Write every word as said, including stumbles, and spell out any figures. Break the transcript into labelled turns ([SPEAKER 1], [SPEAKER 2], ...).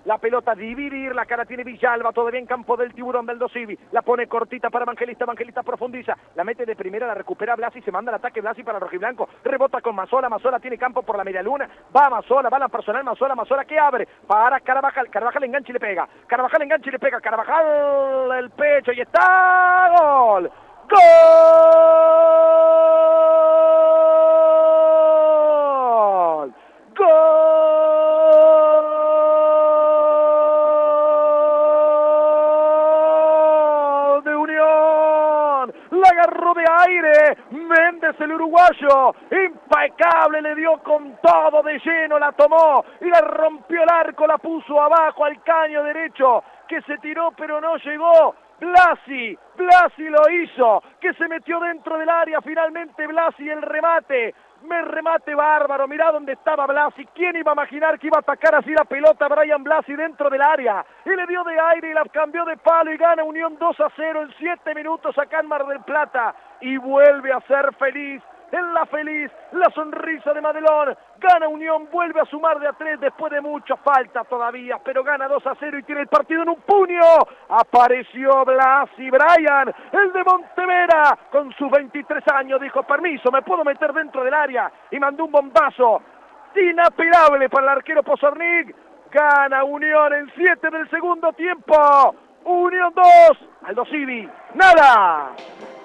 [SPEAKER 1] la pelota, dividir, la cara tiene Villalba, todavía en campo del Tiburón del Dosivi, la pone cortita para Evangelista, Evangelista profundiza, la mete de primera, la recupera Blasi, se manda el ataque Blasi para el rojiblanco, rebota con Mazzola, Mazzola tiene campo por la media luna, va Mazzola, va la personal, Mazzola, Mazzola que abre, para Carvajal, Carvajal engancha y le pega, Carvajal engancha y le pega, Carvajal el pecho y está, gol, gol, gol de Unión, la agarró de aire, Méndez el uruguayo, impecable, le dio con todo de lleno, la tomó y la rompió el arco, la puso abajo al caño derecho, que se tiró pero no llegó, Blasi, Blasi lo hizo, que se metió dentro del área, finalmente Blasi el remate, me remate bárbaro, mirá dónde estaba Blasi, ¿quién iba a imaginar que iba a atacar así la pelota Brian Blasi dentro del área? Y le dio de aire y la cambió de palo y gana Unión dos a cero en siete minutos acá en Mar del Plata y vuelve a ser feliz. En la feliz, la sonrisa de Madelón, gana Unión, vuelve a sumar de a tres después de mucha falta todavía, pero gana dos a cero y tiene el partido en un puño. Apareció Blasi Brian, el de Montevera, con sus veintitrés años, dijo, permiso, me puedo meter dentro del área, y mandó un bombazo inapelable para el arquero Pozornik. Gana Unión en siete del segundo tiempo. Unión dos, Aldo Civi, nada.